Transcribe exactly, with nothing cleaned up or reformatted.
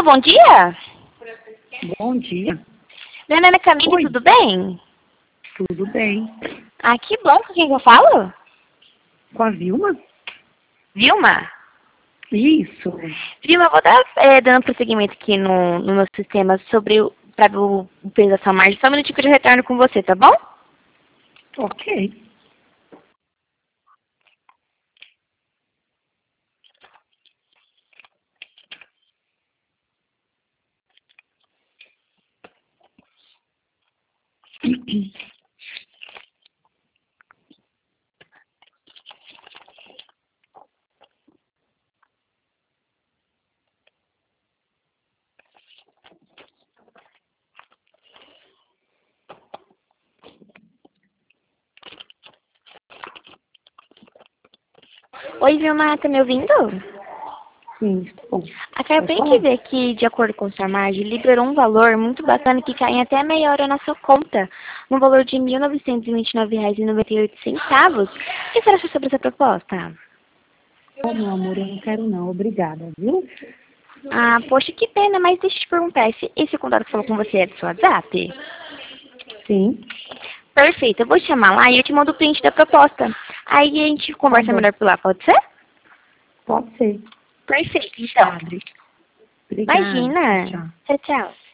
bom dia. Bom dia. Meu nome é Camille, Oi. tudo bem? Tudo bem. Ah, que bom. Com quem que eu falo? Com a Vilma? Vilma? Isso. Vilma, eu vou dar, é, dando prosseguimento aqui no, no meu sistema sobre o, pra ver o, o peso da sua margem. Só um minutinho que eu já retorno com você, tá bom? Ok. Oi, Vilma, tá me ouvindo? Sim, estou. A Acabei Pode de falar? ver que, de acordo com sua margem, liberou um valor muito bacana que cai em até meia hora na sua conta, no valor de mil novecentos e vinte e nove reais e noventa e oito centavos. O que você acha sobre essa proposta? Oh, meu amor, eu não quero não. Obrigada, viu? Ah, poxa, que pena, mas deixa eu te perguntar, esse, esse contato que falou com você é do seu WhatsApp? Sim. Perfeito, eu vou te chamar lá e eu te mando o print da proposta. Aí a gente Tá conversa bom. melhor por lá, pode ser? Pode ser. Perfeito, então. Obrigada. Imagina. Tchau. Tchau, tchau.